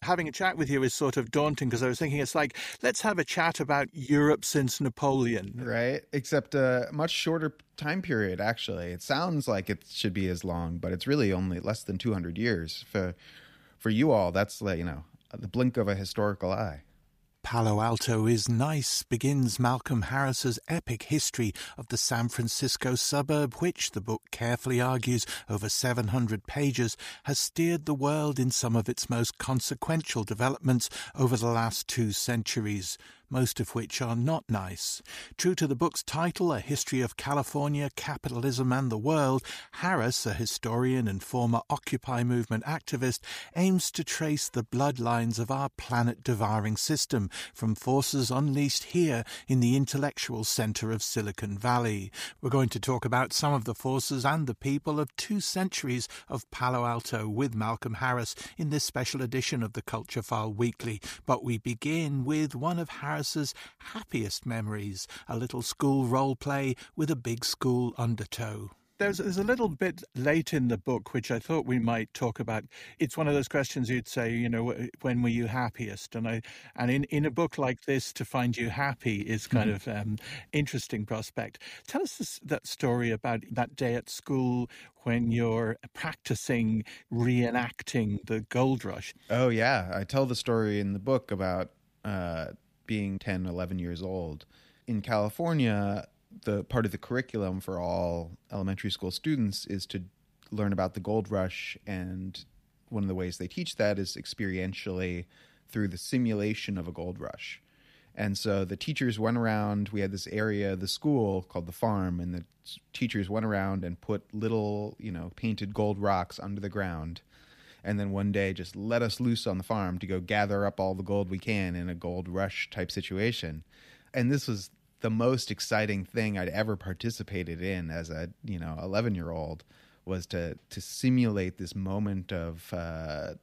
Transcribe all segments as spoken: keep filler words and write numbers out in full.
having a chat with you is sort of daunting because I was thinking it's like, let's have a chat about Europe since Napoleon. Right, except a much shorter time period, actually. It sounds like it should be as long, but it's really only less than two hundred years. For, for you all, that's, like, you know, the blink of a historical eye. Palo Alto is nice begins Malcolm Harris's epic history of the San Francisco suburb, which, the book carefully argues, over seven hundred pages, has steered the world in some of its most consequential developments over the last two centuries, most of which are not nice. True to the book's title, A History of California, Capitalism and the World, Harris, a historian and former Occupy movement activist, aims to trace the bloodlines of our planet-devouring system from forces unleashed here in the intellectual center of Silicon Valley. We're going to talk about some of the forces and the people of two centuries of Palo Alto with Malcolm Harris in this special edition of the Culture File Weekly. But we begin with one of Harris's happiest memories, a little school role play with a big school undertow. There's, there's a little bit late in the book which I thought we might talk about. It's one of those questions you'd say, you know, when were you happiest? And I and in, in a book like this, to find you happy is kind mm-hmm. of um, interesting prospect. Tell us this, that story about that day at school when you're practicing reenacting the gold rush. Oh, yeah. I tell the story in the book about uh, being ten, eleven years old. In California, the part of the curriculum for all elementary school students is to learn about the gold rush, and one of the ways they teach that is experientially through the simulation of a gold rush. And so the teachers went around, we had this area of the school called the farm, and the teachers went around and put little, you know, painted gold rocks under the ground, and then one day just let us loose on the farm to go gather up all the gold we can in a gold rush type situation. And this was the most exciting thing I'd ever participated in as a, you know, eleven year old, was to, to simulate this moment of uh,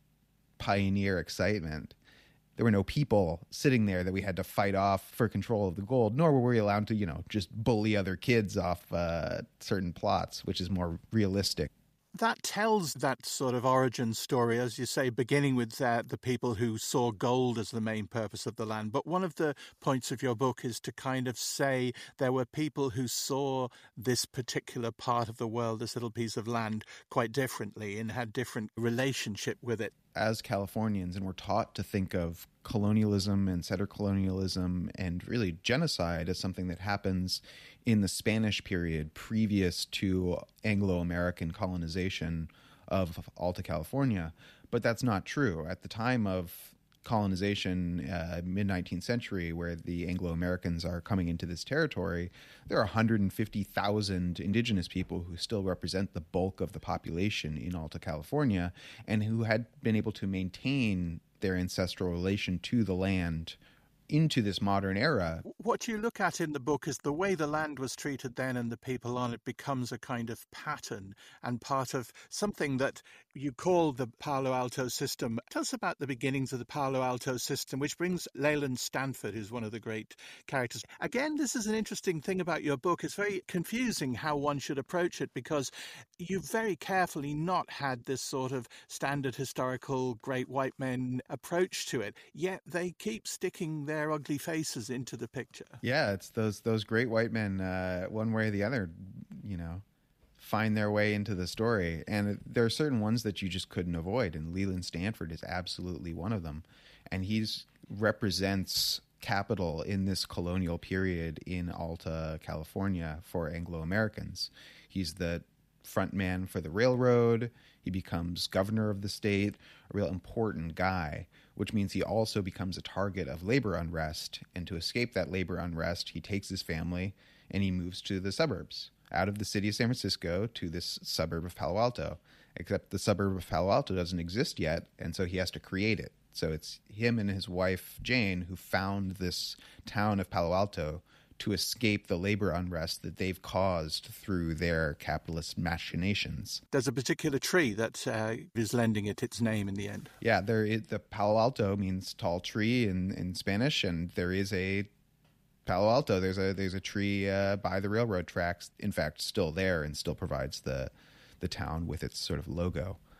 pioneer excitement. There were no people sitting there that we had to fight off for control of the gold, nor were we allowed to, you know, just bully other kids off uh, certain plots, which is more realistic. That tells that sort of origin story, as you say, beginning with uh, the people who saw gold as the main purpose of the land. But one of the points of your book is to kind of say there were people who saw this particular part of the world, this little piece of land, quite differently and had different relationship with it. As Californians, and we're taught to think of colonialism and settler colonialism and really genocide as something that happens in the Spanish period previous to Anglo-American colonization of Alta California. But that's not true. At the time of colonization, uh, mid-nineteenth century, where the Anglo-Americans are coming into this territory, there are one hundred fifty thousand indigenous people who still represent the bulk of the population in Alta California and who had been able to maintain their ancestral relation to the land into this modern era. What you look at in the book is the way the land was treated then and the people on it becomes a kind of pattern and part of something that you call the Palo Alto system. Tell us about the beginnings of the Palo Alto system, which brings Leland Stanford, who's one of the great characters. Again, this is an interesting thing about your book. It's very confusing how one should approach it because you've very carefully not had this sort of standard historical great white men approach to it, yet they keep sticking their their ugly faces into the picture. Yeah, it's those those great white men, uh, one way or the other, you know, find their way into the story. And there are certain ones that you just couldn't avoid, and Leland Stanford is absolutely one of them. And he's represents capital in this colonial period in Alta California for Anglo-Americans. He's the front man for the railroad. He becomes governor of the state, a real important guy, which means he also becomes a target of labor unrest. And to escape that labor unrest, he takes his family and he moves to the suburbs, out of the city of San Francisco to this suburb of Palo Alto. Except the suburb of Palo Alto doesn't exist yet, and so he has to create it. So it's him and his wife, Jane, who found this town of Palo Alto to escape the labor unrest that they've caused through their capitalist machinations. There's a particular tree that uh, is lending it its name in the end. Yeah, there is, the Palo Alto means tall tree in, in Spanish, and there is a Palo Alto. There's a there's a tree uh, by the railroad tracks, in fact, still there and still provides the the town with its sort of logo.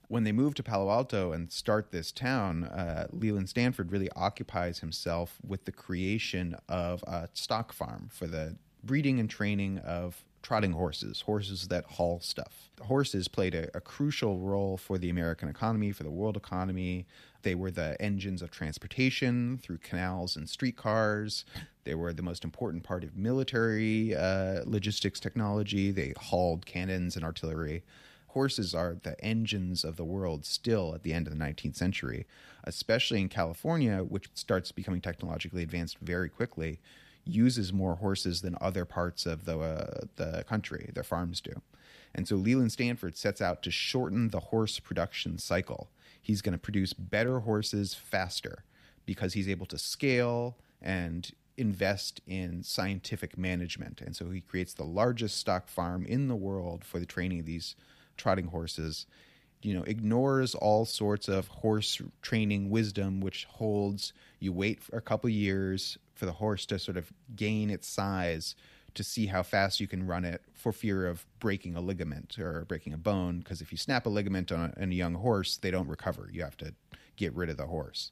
When they move to Palo Alto and start this town, uh, Leland Stanford really occupies himself with the creation of a stock farm for the breeding and training of trotting horses, horses that haul stuff. Horses played a, a crucial role for the American economy, for the world economy. They were the engines of transportation through canals and streetcars. They were the most important part of military uh, logistics technology. They hauled cannons and artillery. Horses are the engines of the world still at the end of the nineteenth century, especially in California, which starts becoming technologically advanced very quickly, uses more horses than other parts of the uh, the country, their farms do. And so Leland Stanford sets out to shorten the horse production cycle. He's going to produce better horses faster because he's able to scale and invest in scientific management. And so he creates the largest stock farm in the world for the training of these trotting horses, you know, ignores all sorts of horse training wisdom, which holds you wait for a couple years for the horse to sort of gain its size to see how fast you can run it for fear of breaking a ligament or breaking a bone. Because if you snap a ligament on a, on a young horse, they don't recover. You have to get rid of the horse.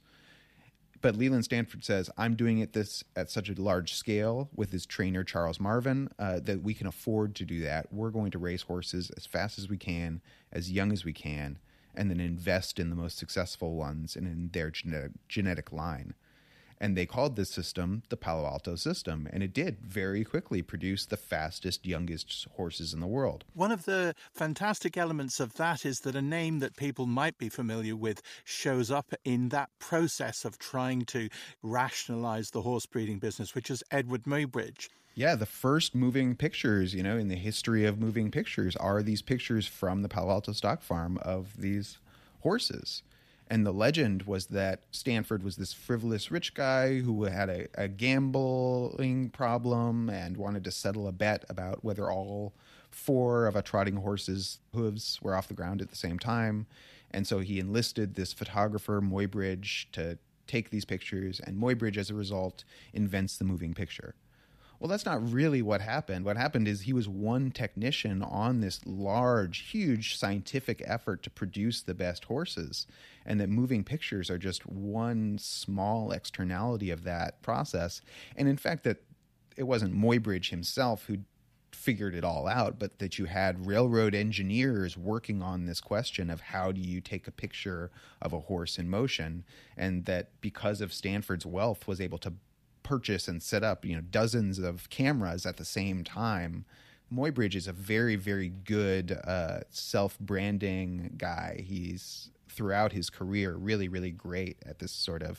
But Leland Stanford says, I'm doing it this at such a large scale with his trainer, Charles Marvin, uh, that we can afford to do that. We're going to race horses as fast as we can, as young as we can, and then invest in the most successful ones and in their genetic, genetic line. And they called this system the Palo Alto system, and it did very quickly produce the fastest, youngest horses in the world. One of the fantastic elements of that is that a name that people might be familiar with shows up in that process of trying to rationalize the horse breeding business, which is Edward Muybridge. Yeah, the first moving pictures, you know, in the history of moving pictures are these pictures from the Palo Alto stock farm of these horses. And the legend was that Stanford was this frivolous rich guy who had a, a gambling problem and wanted to settle a bet about whether all four of a trotting horse's hooves were off the ground at the same time. And so he enlisted this photographer, Muybridge, to take these pictures. And Muybridge, as a result, invents the moving picture. Well, that's not really what happened. What happened is he was one technician on this large, huge scientific effort to produce the best horses, and that moving pictures are just one small externality of that process. And in fact, that it wasn't Muybridge himself who figured it all out, but that you had railroad engineers working on this question of how do you take a picture of a horse in motion, and that because of Stanford's wealth was able to purchase and set up, you know, dozens of cameras at the same time. Muybridge is a very, very good uh, self-branding guy. He's, throughout his career, really, really great at this sort of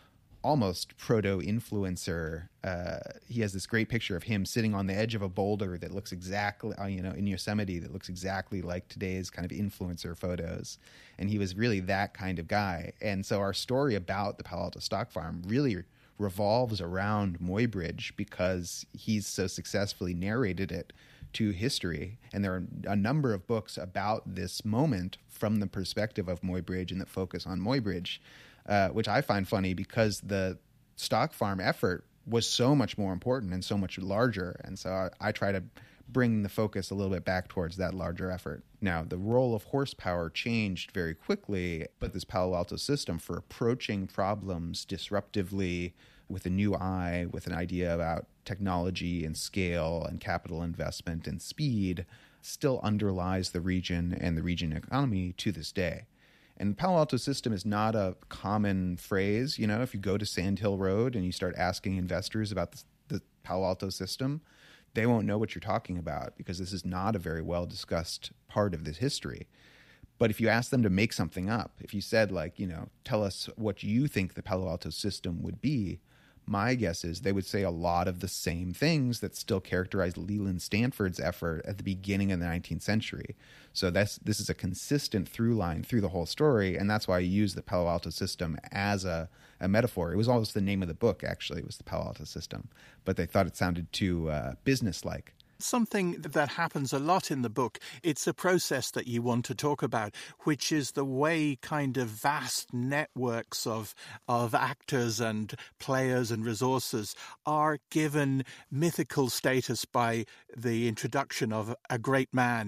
almost proto-influencer. Uh, he has this great picture of him sitting on the edge of a boulder that looks exactly, uh, you know, in Yosemite, that looks exactly like today's kind of influencer photos. And he was really that kind of guy. And so our story about the Palo Alto stock farm really revolves around Muybridge because he's so successfully narrated it to history. And there are a number of books about this moment from the perspective of Muybridge and that focus on Muybridge, uh, which I find funny because the stock farm effort was so much more important and so much larger. And so I, I try to bring the focus a little bit back towards that larger effort. Now, the role of horsepower changed very quickly, but this Palo Alto system for approaching problems disruptively with a new eye, with an idea about technology and scale and capital investment and speed still underlies the region and the region economy to this day. And the Palo Alto system is not a common phrase. You know, if you go to Sand Hill Road and you start asking investors about the, the Palo Alto system, they won't know what you're talking about because this is not a very well discussed part of this history. But if you ask them to make something up, if you said, like, you know, tell us what you think the Palo Alto system would be, my guess is they would say a lot of the same things that still characterized Leland Stanford's effort at the beginning of the nineteenth century. So that's, this is a consistent through line through the whole story, and that's why I use the Palo Alto system as a, a metaphor. It was almost the name of the book, actually, was the Palo Alto system, but they thought it sounded too uh, business-like. Something that happens a lot in the book, it's a process that you want to talk about, which is the way kind of vast networks of of actors and players and resources are given mythical status by the introduction of a great man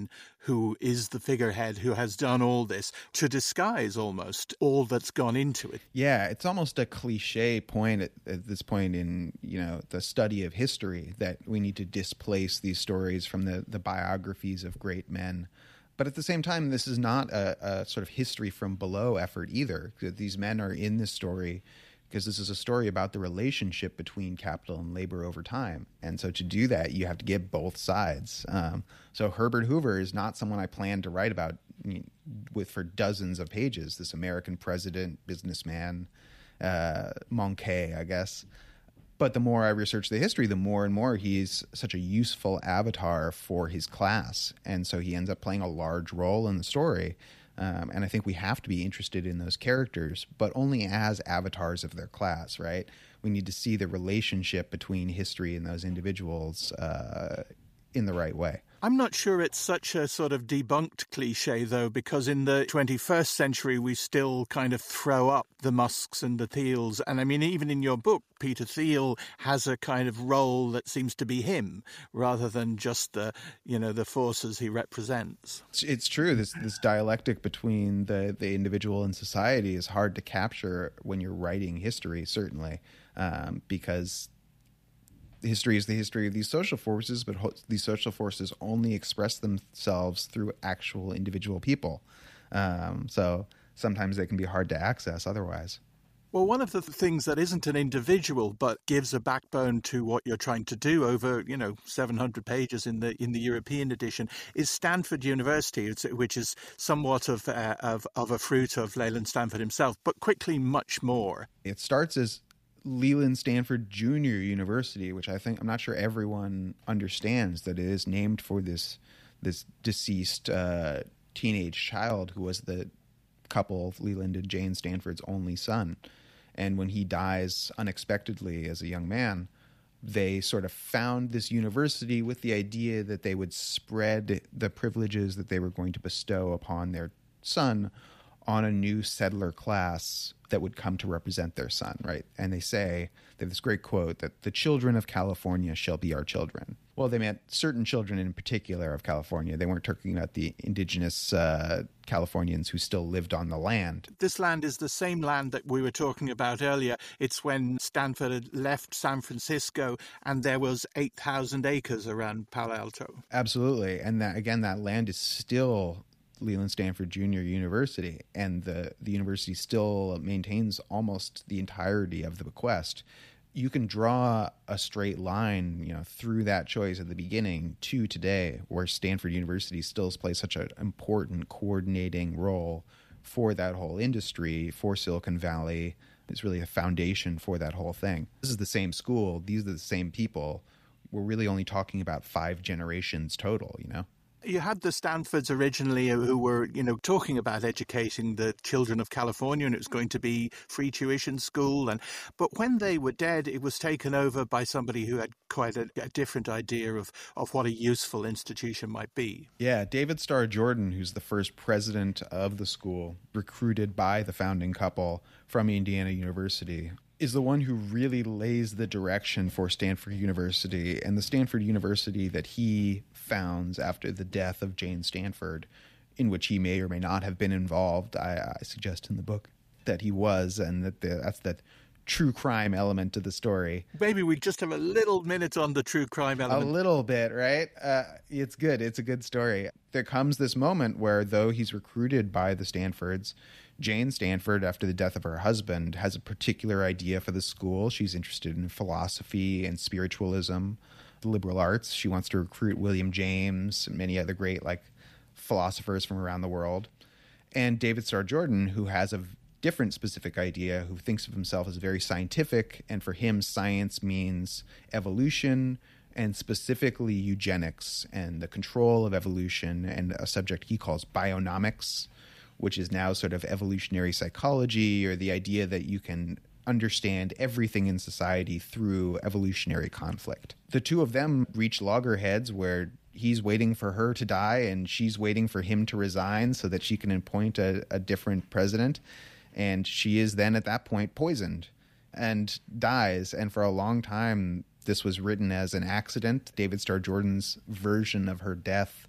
who is the figurehead who has done all this to disguise almost all that's gone into it. Yeah, it's almost a cliche point at, at this point in, you know, the study of history that we need to displace these stories from the, the biographies of great men. But at the same time, this is not a, a sort of history from below effort either. These men are in this story because this is a story about the relationship between capital and labor over time. And so to do that, you have to get both sides. Um, so Herbert Hoover is not someone I plan to write about with for dozens of pages, this American president, businessman, uh, Moncay, I guess. But the more I research the history, the more and more he's such a useful avatar for his class. And so he ends up playing a large role in the story. Um, and I think we have to be interested in those characters, but only as avatars of their class, right? We need to see the relationship between history and those individuals uh, in the right way. I'm not sure it's such a sort of debunked cliche, though, because in the twenty-first century, we still kind of throw up the Musks and the Thiels. And I mean, even in your book, Peter Thiel has a kind of role that seems to be him rather than just the, you know, the forces he represents. It's, it's true. This this dialectic between the, the individual and society is hard to capture when you're writing history, certainly, um, because history is the history of these social forces, but ho- these social forces only express themselves through actual individual people. Um, so sometimes they can be hard to access otherwise. Well, one of the things that isn't an individual but gives a backbone to what you're trying to do over, you know, seven hundred pages in the in the European edition is Stanford University, which is somewhat of uh, of of a fruit of Leland Stanford himself, but quickly much more. It starts as Leland Stanford Junior University, which I think I'm not sure everyone understands that it is named for this this deceased uh, teenage child who was the couple, Leland and Jane Stanford's only son. And when he dies unexpectedly as a young man, they sort of found this university with the idea that they would spread the privileges that they were going to bestow upon their son on a new settler class that would come to represent their son, right? And they say, they have this great quote that the children of California shall be our children. Well, they meant certain children in particular of California. They weren't talking about the indigenous uh, Californians who still lived on the land. This land is the same land that we were talking about earlier. It's when Stanford had left San Francisco and there was eight thousand acres around Palo Alto. Absolutely. And that, again, that land is still Leland Stanford Junior University, and the, the university still maintains almost the entirety of the bequest. You can draw a straight line, you know, through that choice at the beginning to today, where Stanford University still plays such an important coordinating role for that whole industry, for Silicon Valley. It's really a foundation for that whole thing. This is the same school. These are the same people. We're really only talking about five generations total, you know? You had the Stanfords originally who were, you know, talking about educating the children of California, and it was going to be free tuition school. And but when they were dead, it was taken over by somebody who had quite a, a different idea of, of what a useful institution might be. Yeah, David Starr Jordan, who's the first president of the school, recruited by the founding couple from Indiana University, is the one who really lays the direction for Stanford University, and the Stanford University that he founds after the death of Jane Stanford, in which he may or may not have been involved. I, I suggest in the book that he was, and that the, that's that true crime element to the story. Maybe we just have a little minute on the true crime element. A little bit, right? Uh, it's good. It's a good story. There comes this moment where, though he's recruited by the Stanfords, Jane Stanford, after the death of her husband, has a particular idea for the school. She's interested in philosophy and spiritualism, the liberal arts. She wants to recruit William James and many other great like philosophers from around the world. And David Starr Jordan, who has a different specific idea, who thinks of himself as very scientific, and for him science means evolution, and specifically eugenics and the control of evolution, and a subject he calls bionomics, which is now sort of evolutionary psychology, or the idea that you can understand everything in society through evolutionary conflict. The two of them reach loggerheads where he's waiting for her to die and she's waiting for him to resign so that she can appoint a, a different president. And she is then at that point poisoned and dies. And for a long time, this was written as an accident. David Starr Jordan's version of her death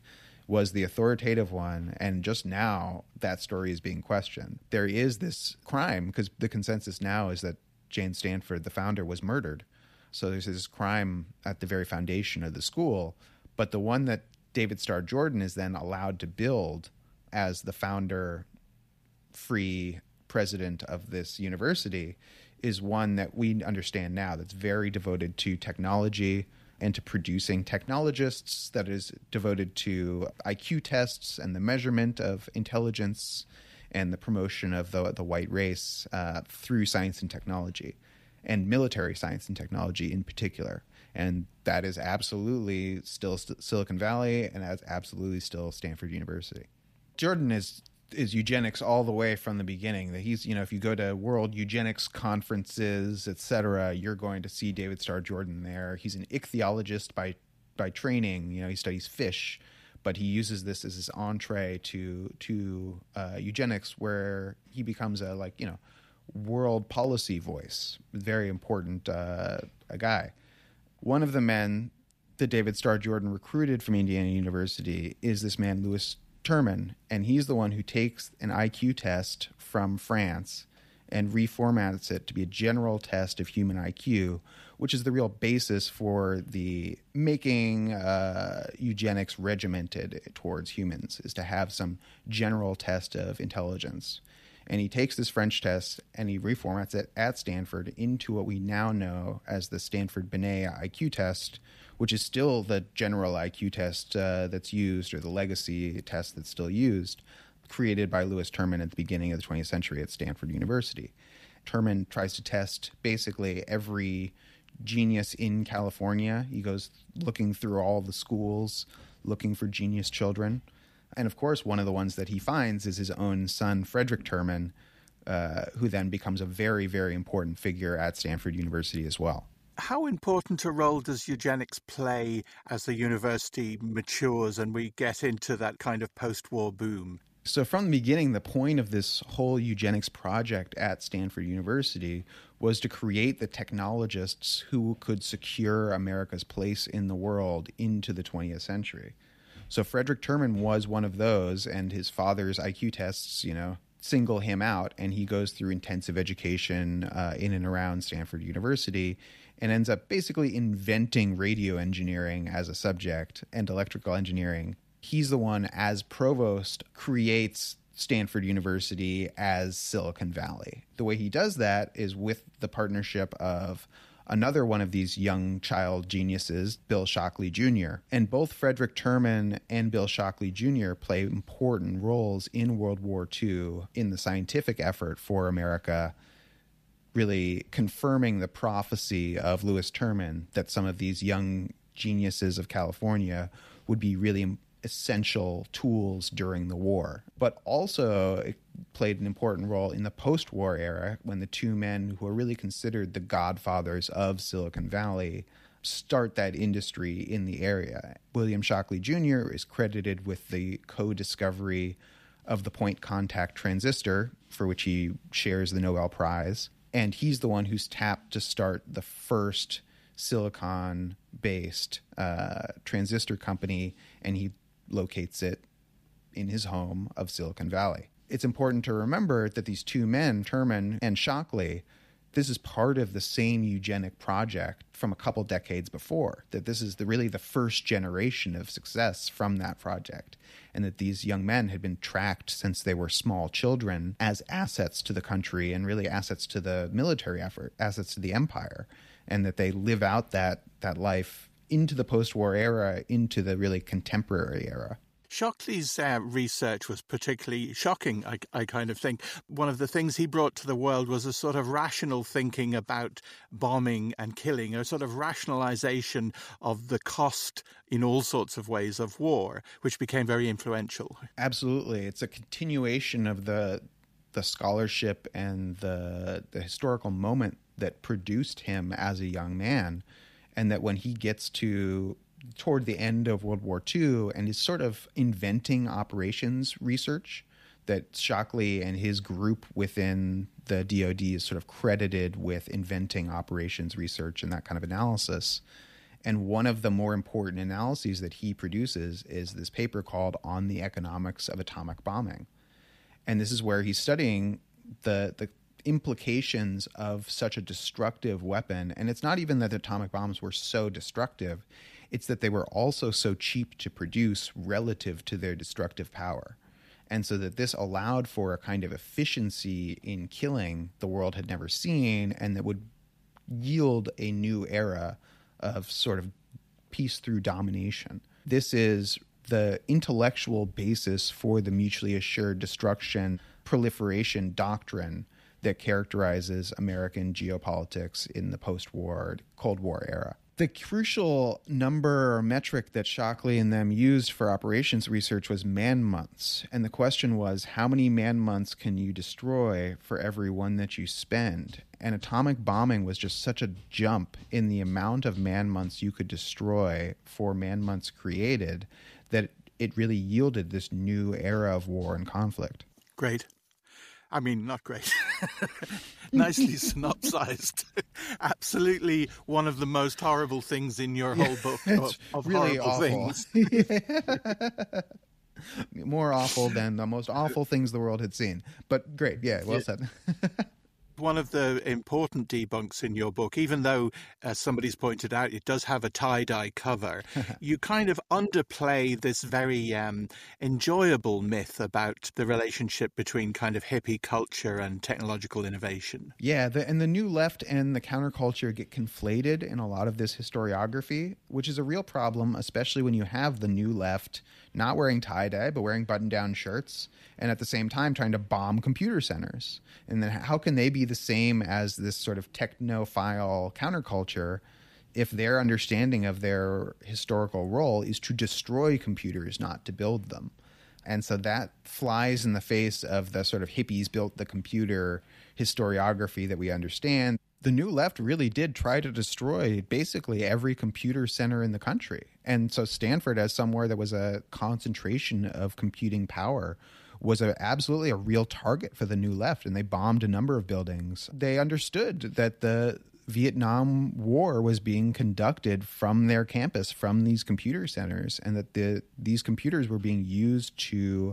was the authoritative one, and just now that story is being questioned. There is this crime, because the consensus now is that Jane Stanford, the founder, was murdered. So there's this crime at the very foundation of the school. But the one that David Starr Jordan is then allowed to build as the founder, free president of this university is one that we understand now that's very devoted to technology and to producing technologists, that is devoted to I Q tests and the measurement of intelligence and the promotion of the, the white race uh, through science and technology, and military science and technology in particular. And that is absolutely still St- Silicon Valley, and that's absolutely still Stanford University. Jordan is is eugenics all the way from the beginning. That he's, you know, if you go to world eugenics conferences, et cetera, you're going to see David Starr Jordan there. He's an ichthyologist by by training. You know, he studies fish, but he uses this as his entree to to uh, eugenics, where he becomes a like you know world policy voice. Very important uh, a guy. One of the men that David Starr Jordan recruited from Indiana University is this man, Lewis Terman, and he's the one who takes an I Q test from France and reformats it to be a general test of human I Q, which is the real basis for the making uh, eugenics regimented towards humans, is to have some general test of intelligence. And he takes this French test and he reformats it at Stanford into what we now know as the Stanford-Binet I Q test, which is still the general I Q test uh, that's used, or the legacy test that's still used, created by Lewis Terman at the beginning of the twentieth century at Stanford University. Terman tries to test basically every genius in California. He goes looking through all the schools, looking for genius children. And of course, one of the ones that he finds is his own son, Frederick Terman, uh, who then becomes a very, very important figure at Stanford University as well. How important a role does eugenics play as the university matures and we get into that kind of post-war boom? So from the beginning, the point of this whole eugenics project at Stanford University was to create the technologists who could secure America's place in the world into the twentieth century. So Frederick Terman was one of those, and his father's I Q tests, you know, single him out, and he goes through intensive education uh, in and around Stanford University and ends up basically inventing radio engineering as a subject and electrical engineering. He's the one, as provost, creates Stanford University as Silicon Valley. The way he does that is with the partnership of another one of these young child geniuses, Bill Shockley Junior And both Frederick Terman and Bill Shockley Junior play important roles in World War Two in the scientific effort for America, really confirming the prophecy of Lewis Terman that some of these young geniuses of California would be really essential tools during the war. But also it played an important role in the post-war era, when the two men who are really considered the godfathers of Silicon Valley start that industry in the area. William Shockley Junior is credited with the co-discovery of the point contact transistor, for which he shares the Nobel Prize. And he's the one who's tapped to start the first silicon-based uh, transistor company, and he locates it in his home of Silicon Valley. It's important to remember that these two men, Terman and Shockley, this is part of the same eugenic project from a couple decades before, that this is the, really the first generation of success from that project, and that these young men had been tracked since they were small children as assets to the country and really assets to the military effort, assets to the empire, and that they live out that that life into the post-war era, into the really contemporary era. Shockley's uh, research was particularly shocking, I, I kind of think. One of the things he brought to the world was a sort of rational thinking about bombing and killing, a sort of rationalization of the cost in all sorts of ways of war, which became very influential. Absolutely. It's a continuation of the the scholarship and the the historical moment that produced him as a young man, and that when he gets to toward the end of World War Two and is sort of inventing operations research, that Shockley and his group within the D O D is sort of credited with inventing operations research and that kind of analysis. And one of the more important analyses that he produces is this paper called On the Economics of Atomic Bombing. And this is where he's studying the the implications of such a destructive weapon. And it's not even that atomic bombs were so destructive, it's that they were also so cheap to produce relative to their destructive power. And so that this allowed for a kind of efficiency in killing the world had never seen, and that would yield a new era of sort of peace through domination. This is the intellectual basis for the mutually assured destruction proliferation doctrine that characterizes American geopolitics in the post-war Cold War era. The crucial number or metric that Shockley and them used for operations research was man-months. And the question was, how many man-months can you destroy for every one that you spend? And atomic bombing was just such a jump in the amount of man-months you could destroy for man-months created that it really yielded this new era of war and conflict. Great. I mean, not great. Nicely synopsized. Absolutely one of the most horrible things in your whole book of, of really horrible awful. things. More awful than the most awful things the world had seen. But great. Yeah, well said. One of the important debunks in your book, even though, as somebody's pointed out, it does have a tie-dye cover, you kind of underplay this very um, enjoyable myth about the relationship between kind of hippie culture and technological innovation. Yeah, the, and the New Left and the counterculture get conflated in a lot of this historiography, which is a real problem, especially when you have the New Left not wearing tie-dye, but wearing button-down shirts, and at the same time trying to bomb computer centers. And then how can they be the same as this sort of technophile counterculture if their understanding of their historical role is to destroy computers, not to build them? And so that flies in the face of the sort of hippies built the computer historiography that we understand. The New Left really did try to destroy basically every computer center in the country. And so Stanford, as somewhere that was a concentration of computing power, was a, absolutely a real target for the New Left, and they bombed a number of buildings. They understood that the Vietnam War was being conducted from their campus, from these computer centers, and that the these computers were being used to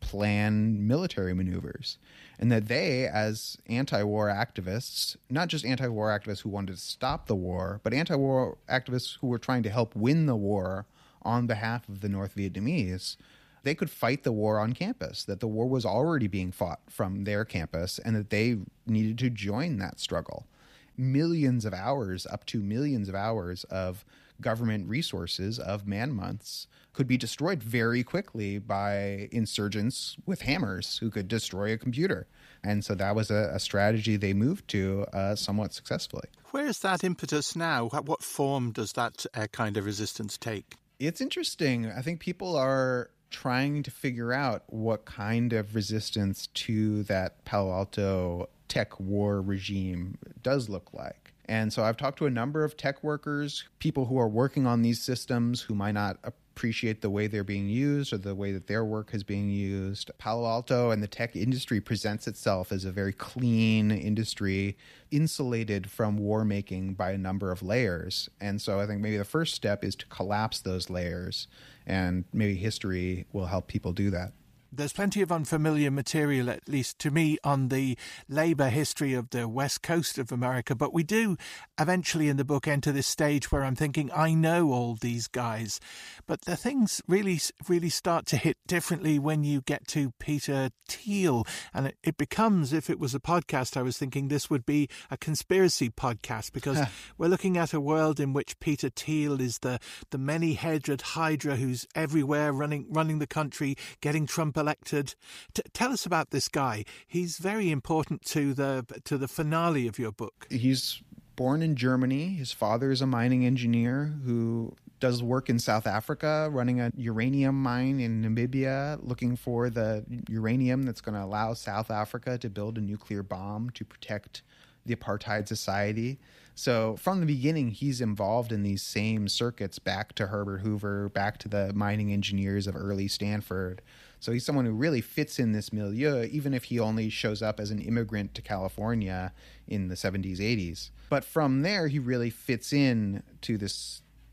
plan military maneuvers, and that they, as anti-war activists, not just anti-war activists who wanted to stop the war, but anti-war activists who were trying to help win the war on behalf of the North Vietnamese, they could fight the war on campus, that the war was already being fought from their campus, and that they needed to join that struggle. Millions of hours, up to millions of hours of government resources, of man-months, could be destroyed very quickly by insurgents with hammers who could destroy a computer. And so that was a, a strategy they moved to uh, somewhat successfully. Where is that impetus now? What form does that uh, kind of resistance take? It's interesting. I think people are trying to figure out what kind of resistance to that Palo Alto tech war regime does look like. And so I've talked to a number of tech workers, people who are working on these systems who might not appreciate the way they're being used or the way that their work is being used. Palo Alto and the tech industry presents itself as a very clean industry, insulated from war making by a number of layers. And so I think maybe the first step is to collapse those layers, and maybe history will help people do that. There's plenty of unfamiliar material, at least to me, on the labour history of the west coast of America. But we do eventually in the book enter this stage where I'm thinking, I know all these guys. But the things really, really start to hit differently when you get to Peter Thiel. And it, it becomes, if it was a podcast, I was thinking this would be a conspiracy podcast, because we're looking at a world in which Peter Thiel is the, the many-headed hydra who's everywhere, running, running the country, getting Trump elected. T- tell us about this guy. He's very important to the to the finale of your book. He's born in Germany. His father is a mining engineer who does work in South Africa, running a uranium mine in Namibia, looking for the uranium that's going to allow South Africa to build a nuclear bomb to protect the apartheid society. So from the beginning, he's involved in these same circuits back to Herbert Hoover, back to the mining engineers of early Stanford. So he's someone who really fits in this milieu, even if he only shows up as an immigrant to California in the seventies, eighties. But from there, he really fits in to this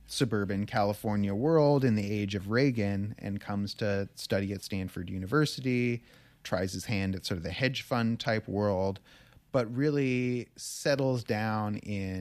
suburban California world in the age of Reagan and comes to study at Stanford University, tries his hand at sort of the hedge fund type world, but really settles down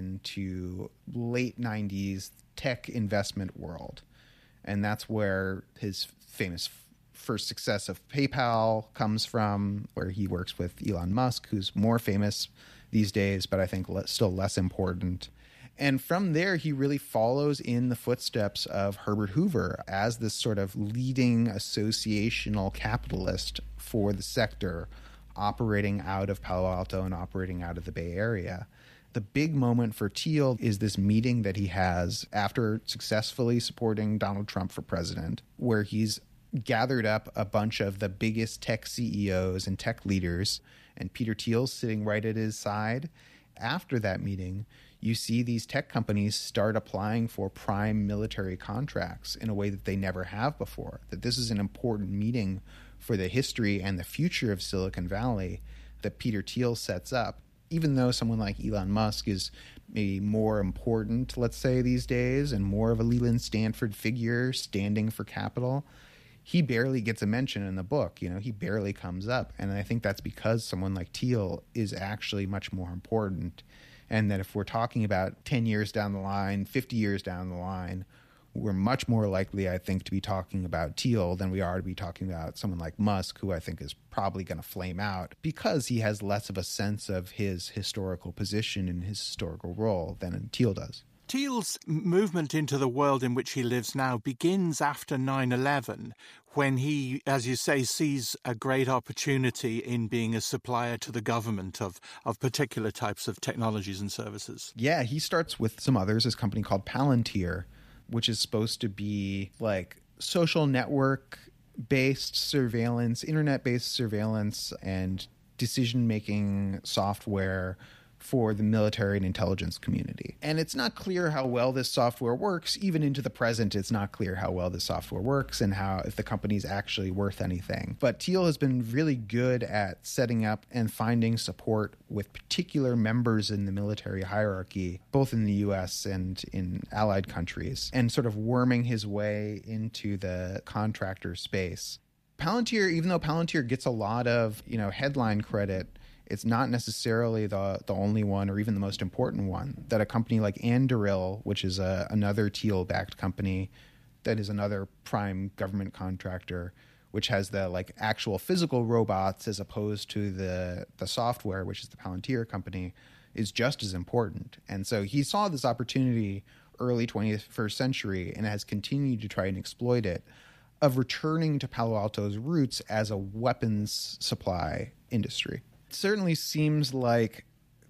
into late nineties tech investment world. And that's where his famous first success of PayPal comes from, where he works with Elon Musk, who's more famous these days, but I think le- still less important. And from there, he really follows in the footsteps of Herbert Hoover as this sort of leading associational capitalist for the sector, operating out of Palo Alto and operating out of the Bay Area. The big moment for Thiel is this meeting that he has after successfully supporting Donald Trump for president, where he's gathered up a bunch of the biggest tech C E Os and tech leaders, and Peter Thiel's sitting right at his side. After that meeting, you see these tech companies start applying for prime military contracts in a way that they never have before, that this is an important meeting for the history and the future of Silicon Valley that Peter Thiel sets up. Even though someone like Elon Musk is maybe more important, let's say, these days, and more of a Leland Stanford figure standing for capital, he barely gets a mention in the book. You know, he barely comes up. And I think that's because someone like Thiel is actually much more important. And that if we're talking about ten years down the line, fifty years down the line, we're much more likely, I think, to be talking about Thiel than we are to be talking about someone like Musk, who I think is probably going to flame out because he has less of a sense of his historical position and his historical role than Thiel does. Thiel's movement into the world in which he lives now begins after nine eleven, when he, as you say, sees a great opportunity in being a supplier to the government of, of particular types of technologies and services. Yeah, he starts with some others, this company called Palantir, which is supposed to be like social network-based surveillance, internet-based surveillance, and decision-making software for the military and intelligence community. And it's not clear how well this software works. Even into the present, it's not clear how well this software works and how if the company's actually worth anything. But Thiel has been really good at setting up and finding support with particular members in the military hierarchy, both in the U S and in allied countries, and sort of worming his way into the contractor space. Palantir, even though Palantir gets a lot of, you know, headline credit, it's not necessarily the the only one or even the most important one. That a company like Anduril, which is a, another Thiel-backed company that is another prime government contractor, which has the like actual physical robots as opposed to the the software, which is the Palantir company, is just as important. And so he saw this opportunity early twenty-first century and has continued to try and exploit it, of returning to Palo Alto's roots as a weapons supply industry. Certainly seems like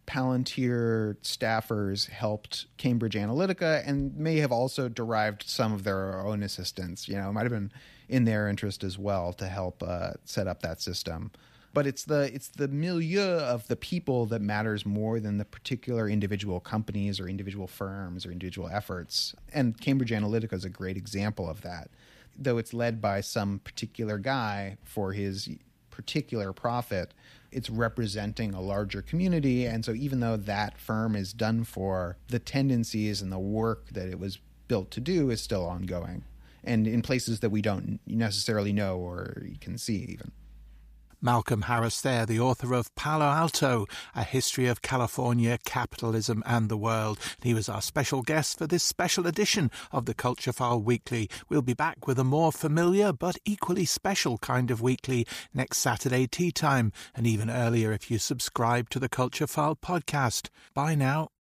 Palantir staffers helped Cambridge Analytica and may have also derived some of their own assistance. You know, it might have been in their interest as well to help uh, set up that system. But it's the it's the milieu of the people that matters more than the particular individual companies or individual firms or individual efforts. And Cambridge Analytica is a great example of that. Though it's led by some particular guy for his particular profit, it's representing a larger community. And so even though that firm is done for, the tendencies and the work that it was built to do is still ongoing, and in places that we don't necessarily know or can see even. Malcolm Harris there, the author of Palo Alto, A History of California, Capitalism and the World. He was our special guest for this special edition of the Culture File Weekly. We'll be back with a more familiar but equally special kind of weekly next Saturday tea time, and even earlier if you subscribe to the Culture File podcast. Bye now.